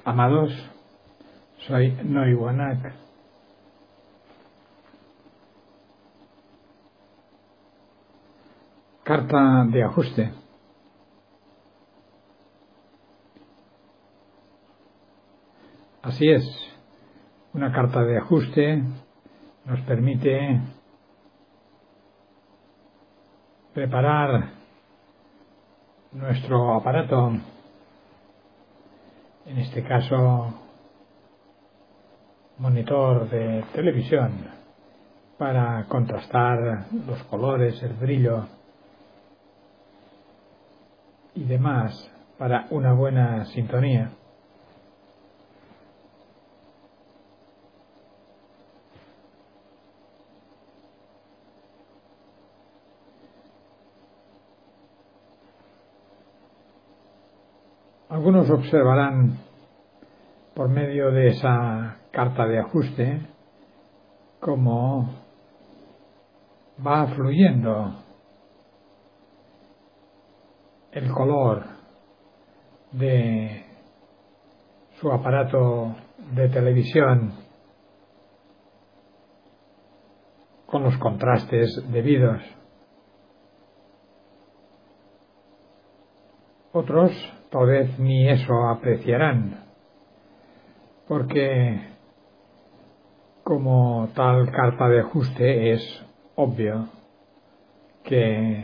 Amados, soy Noy Wanak. Carta de ajuste. Así es, una carta de ajuste nos permite preparar nuestro aparato, en este caso monitor de televisión, para contrastar los colores, el brillo y demás para una buena sintonía. Algunos observarán por medio de esa carta de ajuste cómo va fluyendo el color de su aparato de televisión con los contrastes debidos. Otros tal vez ni eso apreciarán, porque como tal carta de ajuste es obvio que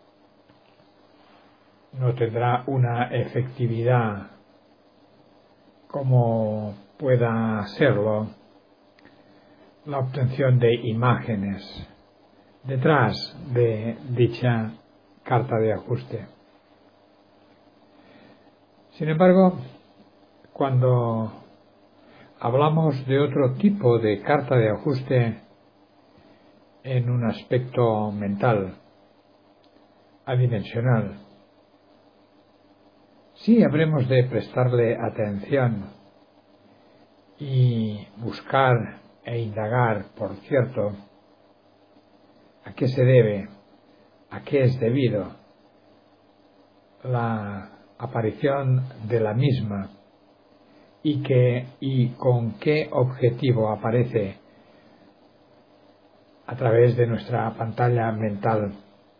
no tendrá una efectividad como pueda serlo la obtención de imágenes detrás de dicha carta de ajuste. Sin embargo, cuando hablamos de otro tipo de carta de ajuste en un aspecto mental, adimensional, sí habremos de prestarle atención y buscar e indagar, por cierto, a qué se debe, a qué es debido la aparición de la misma y con qué objetivo aparece a través de nuestra pantalla mental.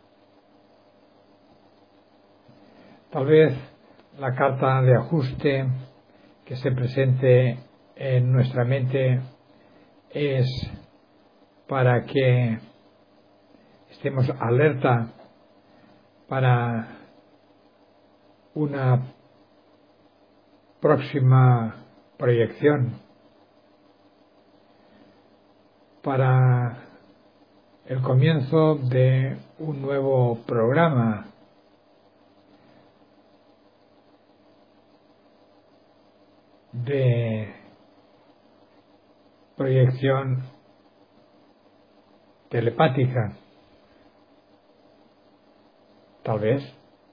Tal vez la carta de ajuste que se presente en nuestra mente es para que estemos alerta para una próxima proyección, para el comienzo de un nuevo programa de proyección telepática, tal vez.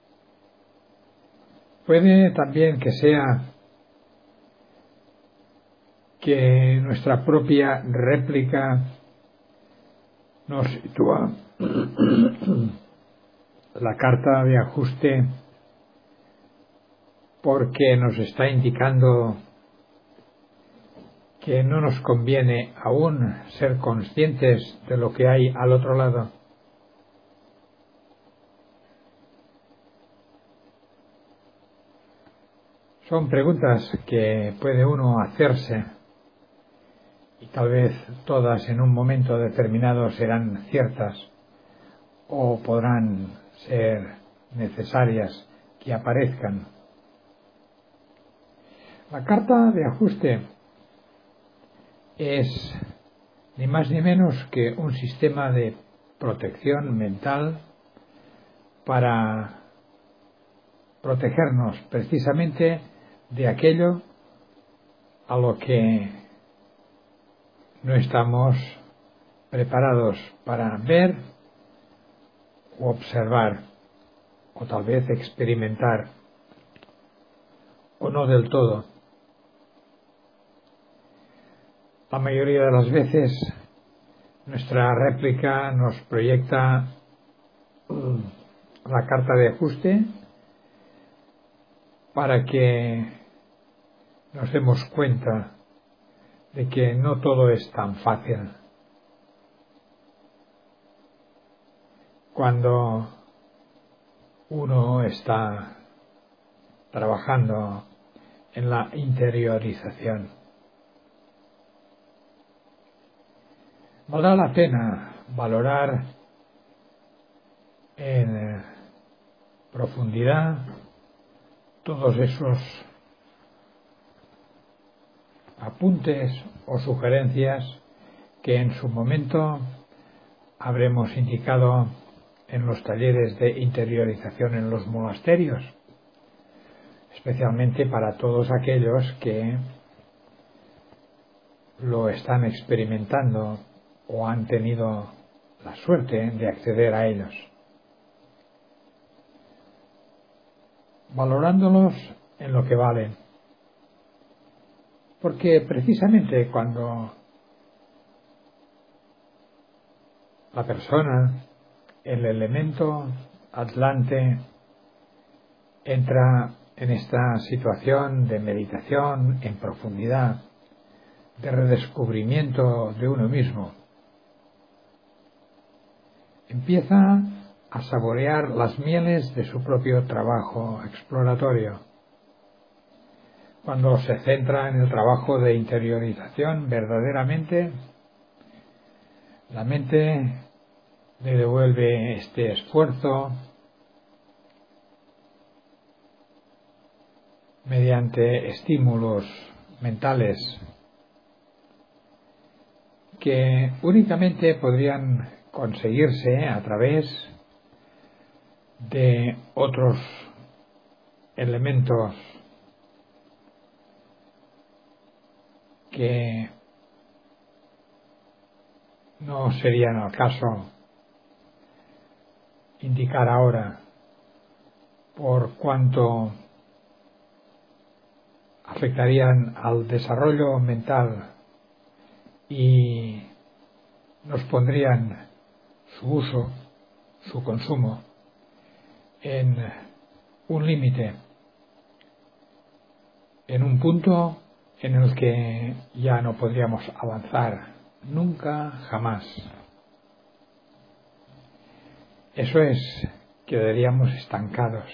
Puede también que sea que nuestra propia réplica nos sitúa la carta de ajuste porque nos está indicando que no nos conviene aún ser conscientes de lo que hay al otro lado. Son preguntas que puede uno hacerse y tal vez todas en un momento determinado serán ciertas o podrán ser necesarias que aparezcan. La carta de ajuste es ni más ni menos que un sistema de protección mental para protegernos precisamente de aquello a lo que no estamos preparados para ver o observar o tal vez experimentar o no del todo. La mayoría de las veces nuestra réplica nos proyecta la carta de ajuste para que nos demos cuenta de que no todo es tan fácil. Cuando uno está trabajando en la interiorización, valdrá la pena valorar en profundidad todos esos apuntes o sugerencias que en su momento habremos indicado en los talleres de interiorización en los monasterios, especialmente para todos aquellos que lo están experimentando o han tenido la suerte de acceder a ellos. Valorándolos en lo que valen. Porque precisamente cuando la persona, el elemento atlante, entra en esta situación de meditación en profundidad, de redescubrimiento de uno mismo, empieza a saborear las mieles de su propio trabajo exploratorio. Cuando se centra en el trabajo de interiorización verdaderamente, la mente le devuelve este esfuerzo mediante estímulos mentales que únicamente podrían conseguirse a través de otros elementos que no serían al caso indicar ahora, por cuanto afectarían al desarrollo mental y nos pondrían su uso, su consumo, en un límite, en un punto en el que ya no podríamos avanzar nunca, jamás. Eso es, quedaríamos estancados.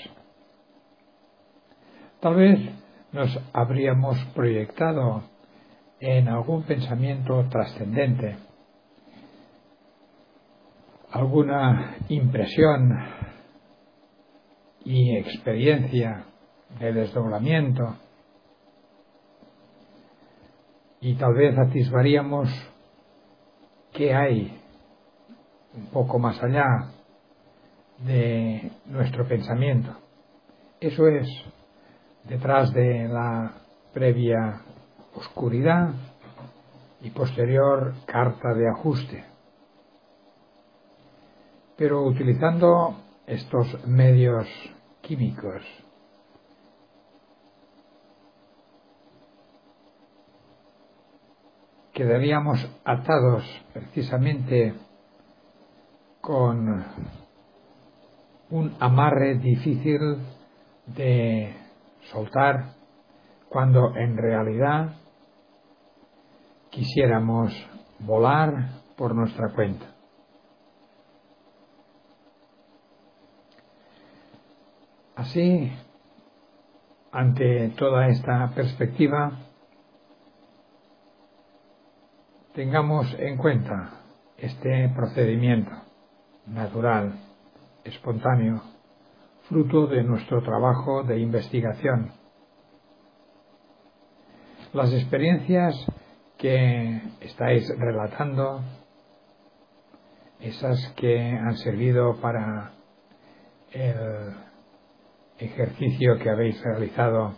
Tal vez nos habríamos proyectado en algún pensamiento trascendente, alguna impresión y experiencia de desdoblamiento, y tal vez atisbaríamos qué hay un poco más allá de nuestro pensamiento. Eso es, detrás de la previa oscuridad y posterior carta de ajuste. Pero utilizando estos medios químicos, quedaríamos atados precisamente con un amarre difícil de soltar cuando en realidad quisiéramos volar por nuestra cuenta. Así, ante toda esta perspectiva, tengamos en cuenta este procedimiento natural, espontáneo, fruto de nuestro trabajo de investigación. Las experiencias que estáis relatando, esas que han servido para el ejercicio que habéis realizado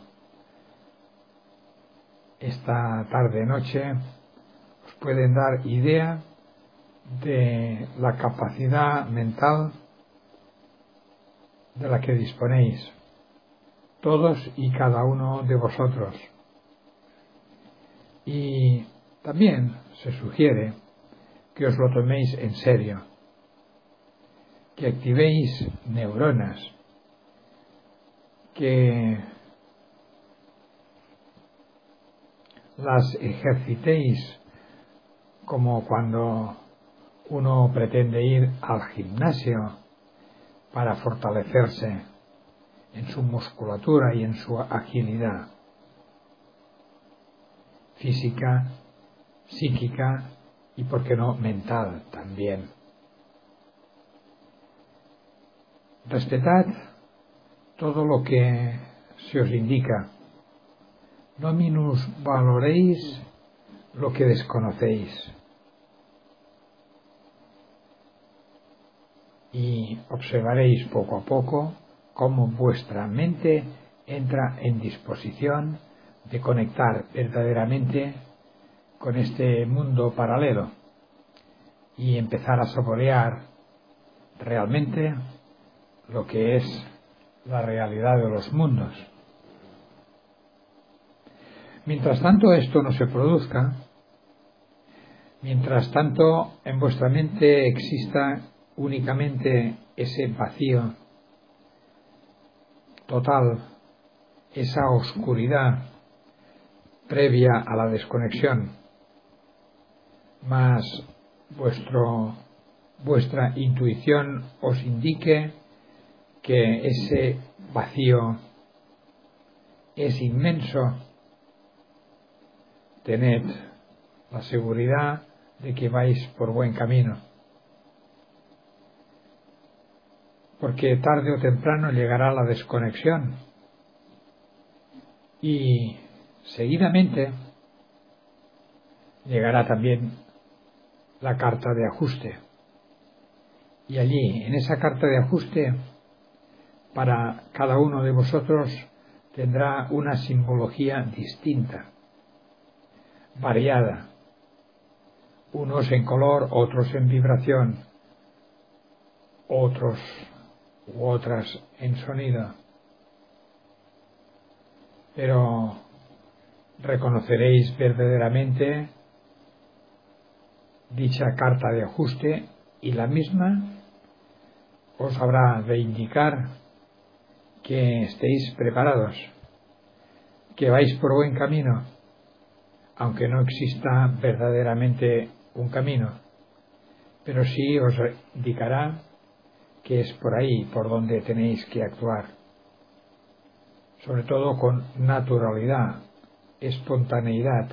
esta tarde-noche, os pueden dar idea de la capacidad mental de la que disponéis, todos y cada uno de vosotros. Y también se sugiere que os lo toméis en serio, que activéis neuronas, que las ejercitéis como cuando uno pretende ir al gimnasio para fortalecerse en su musculatura y en su agilidad física, psíquica y, por qué no, mental también. Respetad todo lo que se os indica. No minusvaloréis lo que desconocéis. Y observaréis poco a poco cómo vuestra mente entra en disposición de conectar verdaderamente con este mundo paralelo y empezar a saborear realmente lo que es la realidad de los mundos. Mientras tanto esto no se produzca, mientras tanto en vuestra mente exista únicamente ese vacío total, esa oscuridad previa a la desconexión, más vuestra intuición os indique que ese vacío es inmenso, tened la seguridad de que vais por buen camino, porque tarde o temprano llegará la desconexión y seguidamente llegará también la carta de ajuste. Y allí, en esa carta de ajuste, para cada uno de vosotros tendrá una simbología distinta, variada, unos en color, otros en vibración, otros u otras en sonido. Pero reconoceréis verdaderamente dicha carta de ajuste y la misma os habrá de indicar que estéis preparados, que vais por buen camino, aunque no exista verdaderamente un camino, pero sí os indicará que es por ahí por donde tenéis que actuar, sobre todo con naturalidad, espontaneidad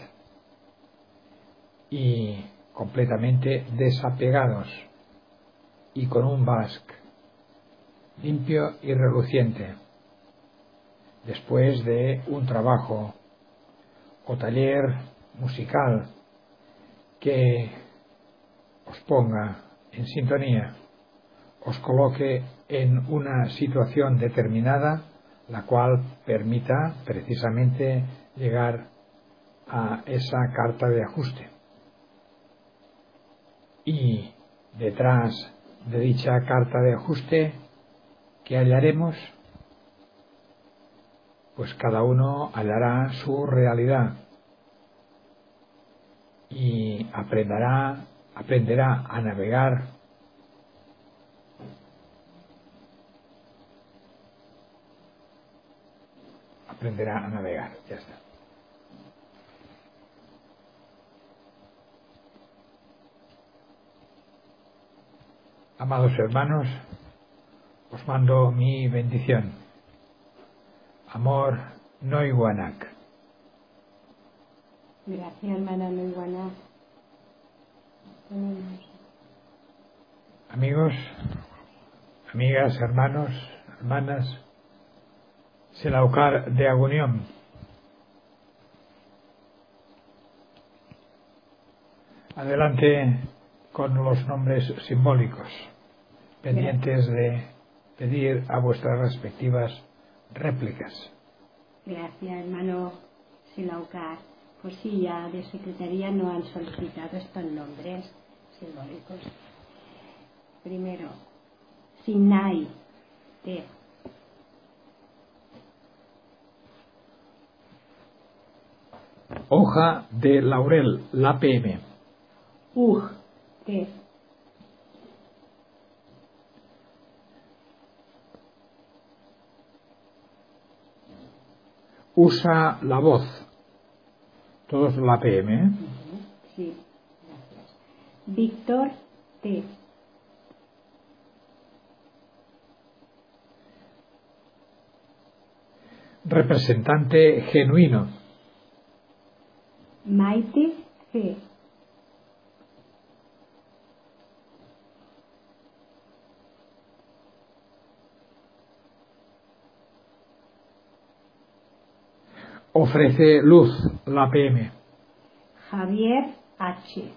y completamente desapegados y con un basque limpio y reluciente, después de un trabajo o taller musical que os ponga en sintonía, os coloque en una situación determinada, la cual permita precisamente llegar a esa carta de ajuste. Y detrás de dicha carta de ajuste, ¿qué hallaremos? Pues cada uno hallará su realidad y aprenderá a navegar ya está. Amados hermanos, os mando mi bendición. Amor Noiguanac. Gracias, hermana Noiguanac. Amigos, amigas, hermanos, hermanas, Selaucar de Agunión. Adelante con los nombres simbólicos, pendientes de pedir a vuestras respectivas réplicas. Gracias, hermano Selaucar. Pues sí, ya de secretaría no han solicitado estos nombres simbólicos. Primero, Sinai, T. Hoja de laurel, la PM. T. Usa la voz, Todos la PM, ¿eh? Sí, gracias. Víctor T. Representante genuino. Maite C. Ofrece luz, la PM. Javier H.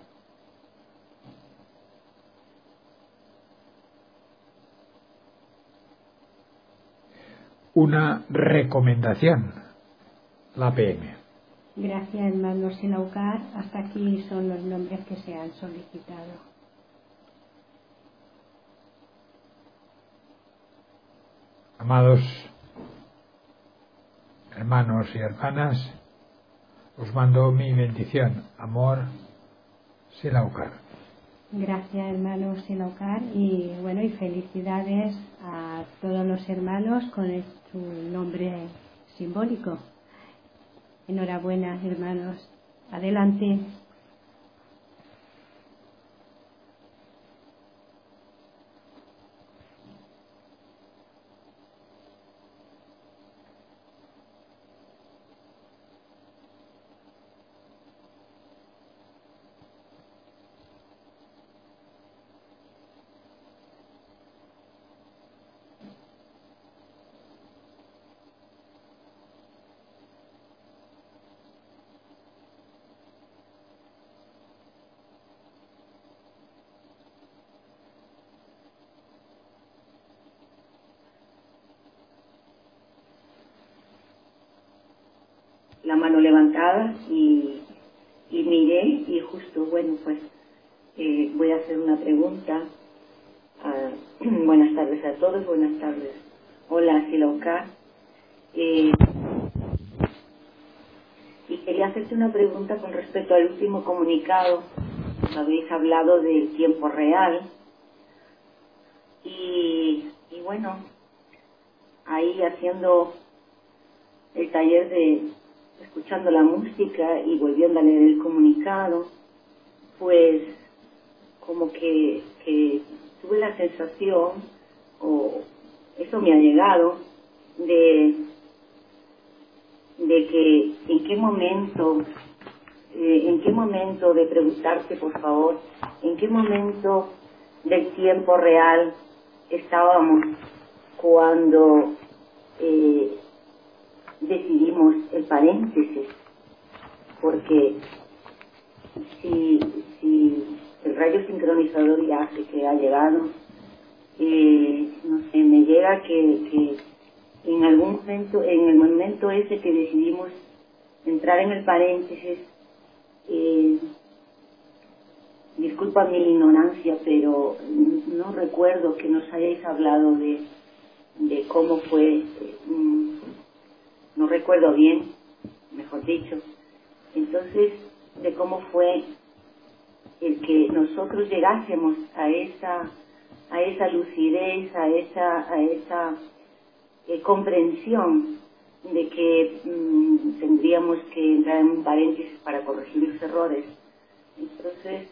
Una recomendación, la PM. Gracias, hermano Silaucar. Hasta aquí son los nombres que se han solicitado. Amados hermanos y hermanas, os mando mi bendición, amor, Silaucar. Gracias, hermano Silaucar. Y bueno, y felicidades a todos los hermanos con su nombre simbólico. Enhorabuena, hermanos. Adelante. La mano levantada y miré y justo, bueno, pues voy a hacer una pregunta. Buenas tardes a todos, buenas tardes. Hola, Silaucar. Y quería hacerte una pregunta con respecto al último comunicado. Habéis hablado del tiempo real y bueno, ahí haciendo el taller de escuchando la música y volviendo a leer el comunicado, pues como que tuve la sensación, o eso me ha llegado, de que en qué momento de preguntarte, por favor, en qué momento del tiempo real estábamos cuando decidimos el paréntesis, porque si el rayo sincronizador ya hace que ha llegado, no sé, me llega que en algún momento, en el momento ese que decidimos entrar en el paréntesis, disculpa mi ignorancia, pero no recuerdo que nos hayáis hablado de cómo fue, no recuerdo bien, mejor dicho, entonces de cómo fue el que nosotros llegásemos a esa lucidez, a esa comprensión de que tendríamos que entrar en un paréntesis para corregir los errores. Entonces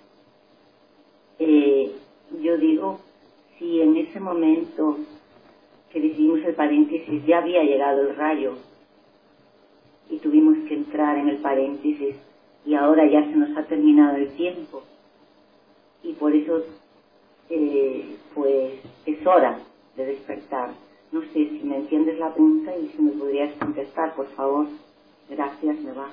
yo digo, si en ese momento que decidimos el paréntesis ya había llegado el rayo y tuvimos que entrar en el paréntesis y ahora ya se nos ha terminado el tiempo y por eso pues es hora de despertar. No sé si me entiendes la pregunta y si me podrías contestar, por favor. Gracias, me va.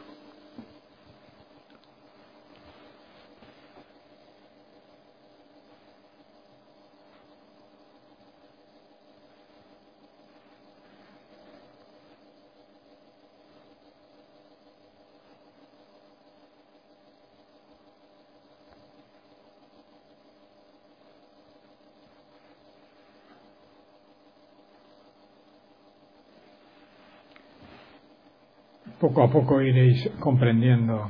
Poco a poco iréis comprendiendo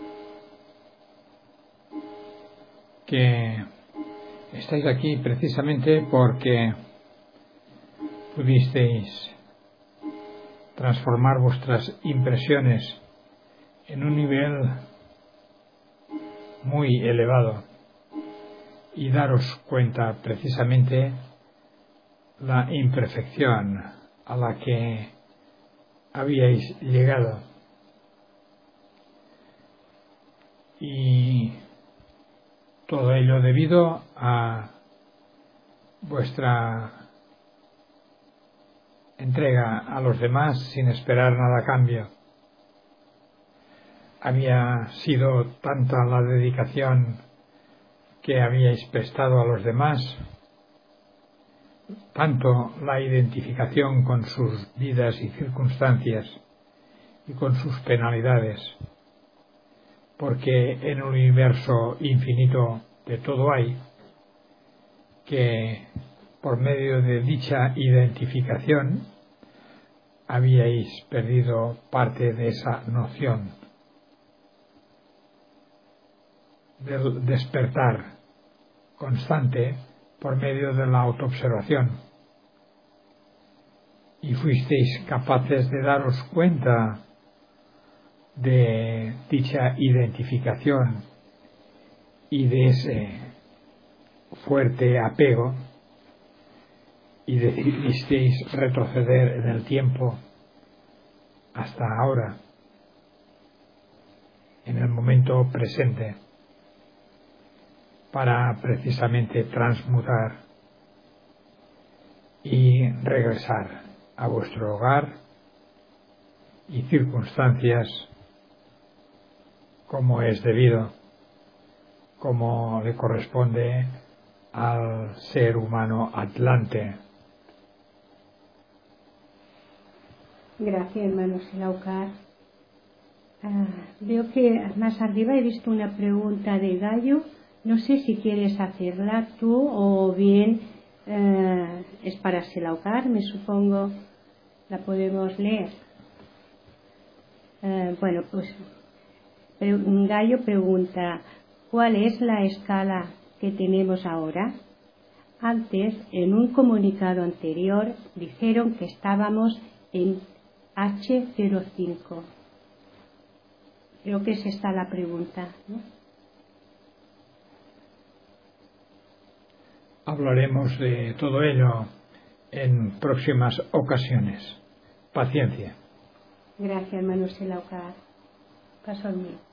que estáis aquí precisamente porque pudisteis transformar vuestras impresiones en un nivel muy elevado y daros cuenta precisamente la imperfección a la que habíais llegado y todo ello debido a vuestra entrega a los demás sin esperar nada a cambio. Había sido tanta la dedicación que habíais prestado a los demás, tanto la identificación con sus vidas y circunstancias y con sus penalidades, porque en un universo infinito de todo hay, que por medio de dicha identificación habíais perdido parte de esa noción del despertar constante por medio de la autoobservación, y fuisteis capaces de daros cuenta de dicha identificación y de ese fuerte apego, y decidisteis retroceder en el tiempo hasta ahora, en el momento presente, para precisamente transmutar y regresar a vuestro hogar y circunstancias como es debido, como le corresponde al ser humano atlante. Gracias, hermano Silaucar. Veo que más arriba he visto una pregunta de Gallo. No sé si quieres hacerla tú o bien es para Silaucar, me supongo. La podemos leer. Bueno, pues Gallo pregunta: ¿cuál es la escala que tenemos ahora? Antes, en un comunicado anterior, dijeron que estábamos en H05. Creo que es esta la pregunta, ¿no? Hablaremos de todo ello en próximas ocasiones. Paciencia. Gracias, hermano Silaucar. Paso al mío.